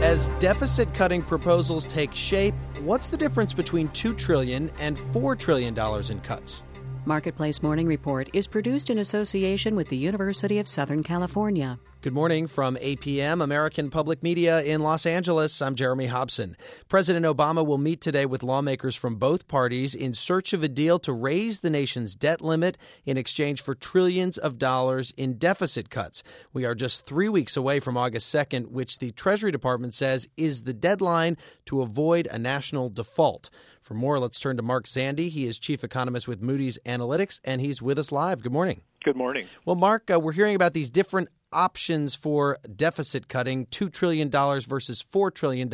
As deficit-cutting proposals take shape, what's the difference between $2 trillion and $4 trillion in cuts? Marketplace Morning Report is produced in association with the University of Southern California. Good morning from APM, American Public Media in Los Angeles. I'm Jeremy Hobson. President Obama will meet today with lawmakers from both parties in search of a deal to raise the nation's debt limit in exchange for trillions of dollars in deficit cuts. We are just 3 weeks away from August 2nd, which the Treasury Department says is the deadline to avoid a national default. For more, let's turn to Mark Zandi. He is chief economist with Moody's Analytics, and he's with us live. Good morning. Good morning. Well, Mark, we're hearing about these different options for deficit cutting, $2 trillion versus $4 trillion.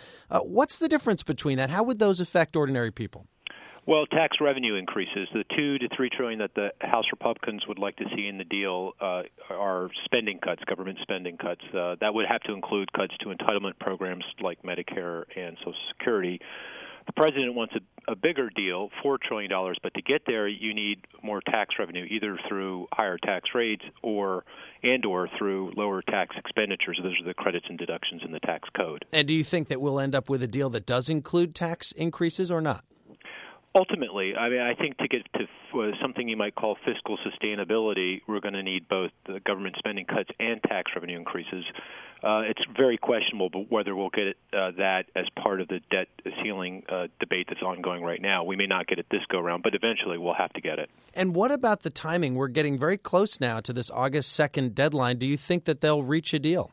What's the difference between that? How would those affect ordinary people? Well, tax revenue increases. The $2 to $3 trillion that the House Republicans would like to see in the deal are spending cuts, government spending cuts. That would have to include cuts to entitlement programs like Medicare and Social Security. The president wants a bigger deal, $4 trillion, but to get there, you need more tax revenue, either through higher tax rates or through lower tax expenditures. Those are the credits and deductions in the tax code. And do you think that we'll end up with a deal that does include tax increases or not? Ultimately, I think to get to something you might call fiscal sustainability, we're going to need both the government spending cuts and tax revenue increases. It's very questionable whether we'll get that as part of the debt ceiling debate that's ongoing right now. We may not get it this go-around, but eventually we'll have to get it. And what about the timing? We're getting very close now to this August 2nd deadline. Do you think that they'll reach a deal?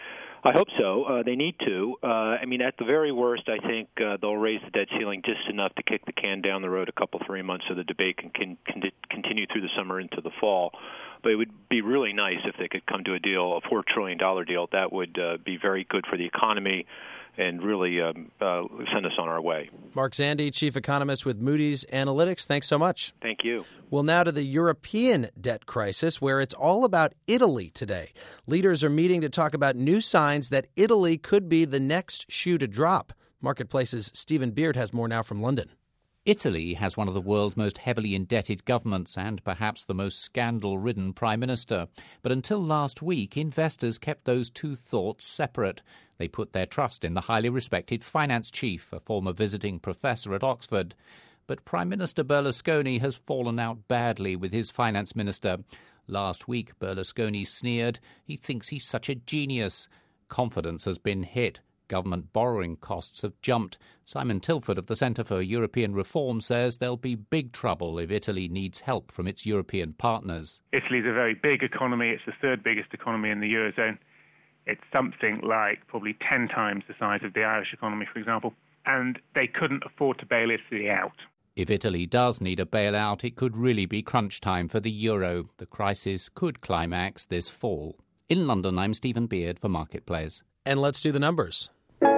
I hope so. They need to. At the very worst, I think they'll raise the debt ceiling just enough to kick the can down the road 3 months so the debate can continue through the summer into the fall. But it would be really nice if they could come to a deal, a $4 trillion deal. That would be very good for the economy and really send us on our way. Mark Zandi, chief economist with Moody's Analytics. Thanks so much. Thank you. Well, now to the European debt crisis, where it's all about Italy today. Leaders are meeting to talk about new signs that Italy could be the next shoe to drop. Marketplace's Stephen Beard has more now from London. Italy has one of the world's most heavily indebted governments and perhaps the most scandal-ridden prime minister. But until last week, investors kept those two thoughts separate. They put their trust in the highly respected finance chief, a former visiting professor at Oxford. But Prime Minister Berlusconi has fallen out badly with his finance minister. Last week, Berlusconi sneered. He thinks he's such a genius. Confidence has been hit. Government borrowing costs have jumped. Simon Tilford of the Centre for European Reform says there'll be big trouble if Italy needs help from its European partners. Italy's a very big economy. It's the third biggest economy in the Eurozone. It's something like probably 10 times the size of the Irish economy, for example. And they couldn't afford to bail Italy out. If Italy does need a bailout, it could really be crunch time for the euro. The crisis could climax this fall. In London, I'm Stephen Beard for Marketplace. And let's do the numbers.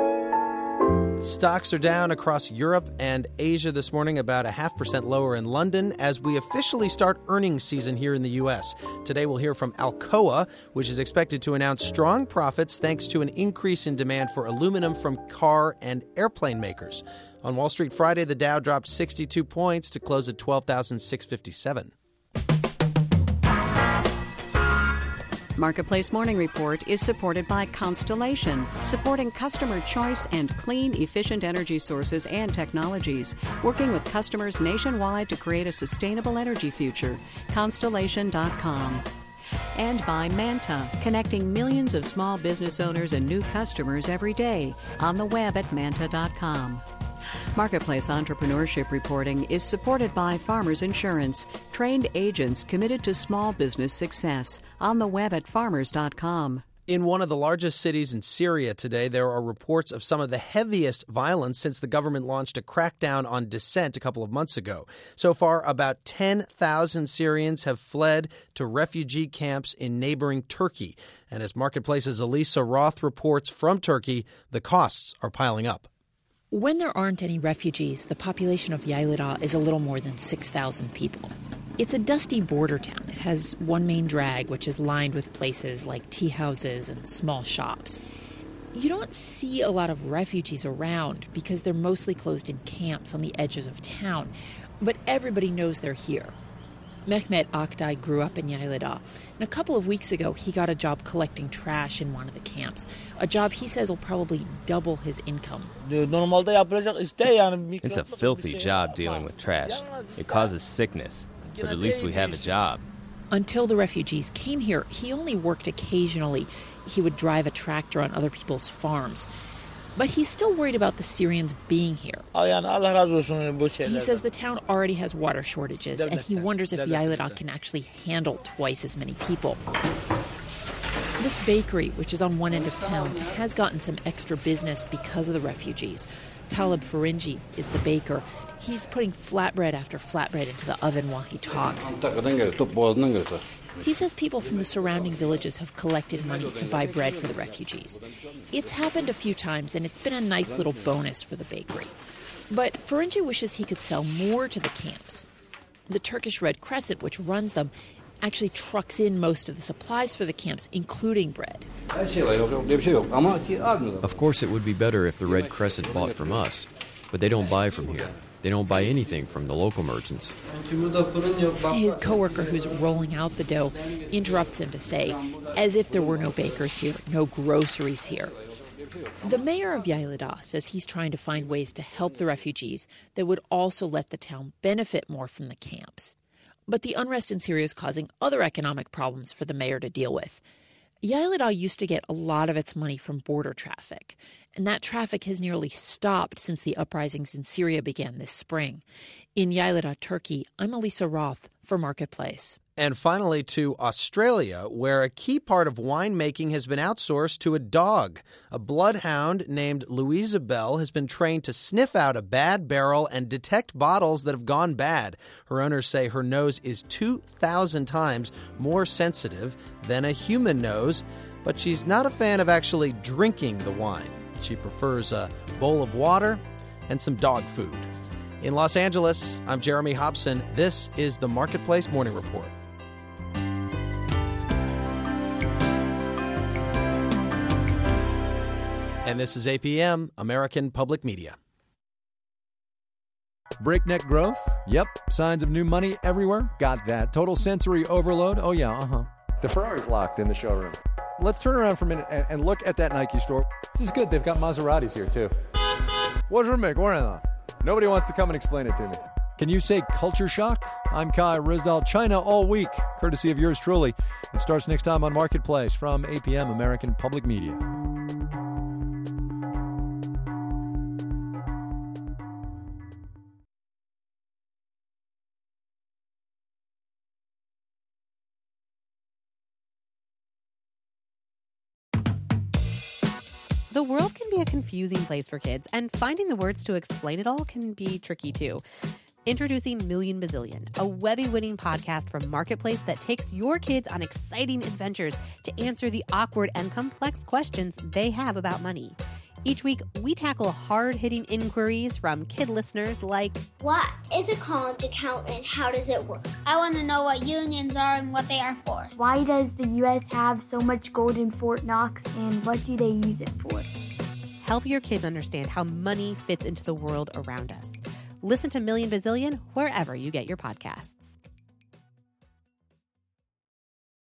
Stocks are down across Europe and Asia this morning, about 0.5% lower in London as we officially start earnings season here in the U.S. Today we'll hear from Alcoa, which is expected to announce strong profits thanks to an increase in demand for aluminum from car and airplane makers. On Wall Street Friday, the Dow dropped 62 points to close at 12,657. Marketplace Morning Report is supported by Constellation, supporting customer choice and clean, efficient energy sources and technologies, working with customers nationwide to create a sustainable energy future. Constellation.com. And by Manta, connecting millions of small business owners and new customers every day on the web at manta.com. Marketplace Entrepreneurship Reporting is supported by Farmers Insurance, trained agents committed to small business success, on the web at farmers.com. In one of the largest cities in Syria today, there are reports of some of the heaviest violence since the government launched a crackdown on dissent a couple of months ago. So far, about 10,000 Syrians have fled to refugee camps in neighboring Turkey. And as Marketplace's Elisa Roth reports from Turkey, the costs are piling up. When there aren't any refugees, the population of Yaylada is a little more than 6,000 people. It's a dusty border town. It has one main drag, which is lined with places like tea houses and small shops. You don't see a lot of refugees around because they're mostly closed in camps on the edges of town, but everybody knows they're here. Mehmet Aktay grew up in Yaylada, and a couple of weeks ago he got a job collecting trash in one of the camps, a job he says will probably double his income. It's a filthy job dealing with trash. It causes sickness, but at least we have a job. Until the refugees came here, he only worked occasionally. He would drive a tractor on other people's farms. But he's still worried about the Syrians being here. He says the town already has water shortages, and he wonders if Yaylada can actually handle twice as many people. This bakery, which is on one end of town, has gotten some extra business because of the refugees. Talib Faringi is the baker. He's putting flatbread after flatbread into the oven while he talks. He says people from the surrounding villages have collected money to buy bread for the refugees. It's happened a few times, and it's been a nice little bonus for the bakery. But Faringi wishes he could sell more to the camps. The Turkish Red Crescent, which runs them, actually trucks in most of the supplies for the camps, including bread. Of course, it would be better if the Red Crescent bought from us, but they don't buy from here. They don't buy anything from the local merchants. His coworker, who's rolling out the dough, interrupts him to say, as if there were no bakers here, no groceries here. The mayor of Yaylada says he's trying to find ways to help the refugees that would also let the town benefit more from the camps. But the unrest in Syria is causing other economic problems for the mayor to deal with. Yaylada used to get a lot of its money from border traffic, and that traffic has nearly stopped since the uprisings in Syria began this spring. In Yaylada, Turkey, I'm Elisa Roth for Marketplace. And finally to Australia, where a key part of winemaking has been outsourced to a dog. A bloodhound named Louisa Bell has been trained to sniff out a bad barrel and detect bottles that have gone bad. Her owners say her nose is 2,000 times more sensitive than a human nose, but she's not a fan of actually drinking the wine. She prefers a bowl of water and some dog food. In Los Angeles, I'm Jeremy Hobson. This is the Marketplace Morning Report. And this is APM, American Public Media. Breakneck growth? Yep. Signs of new money everywhere? Got that. Total sensory overload? Oh, yeah, The Ferrari's locked in the showroom. Let's turn around for a minute and look at that Nike store. This is good. They've got Maseratis here, too. What's your make? Nobody wants to come and explain it to me. Can you say culture shock? I'm Kai Rizdal. China all week, courtesy of yours truly. It starts next time on Marketplace from APM, American Public Media. The world can be a confusing place for kids, and finding the words to explain it all can be tricky too. Introducing Million Bazillion, a Webby-winning podcast from Marketplace that takes your kids on exciting adventures to answer the awkward and complex questions they have about money. Each week, we tackle hard-hitting inquiries from kid listeners like, what is a college account and how does it work? I want to know what unions are and what they are for. Why does the U.S. have so much gold in Fort Knox and what do they use it for? Help your kids understand how money fits into the world around us. Listen to Million Bazillion wherever you get your podcasts.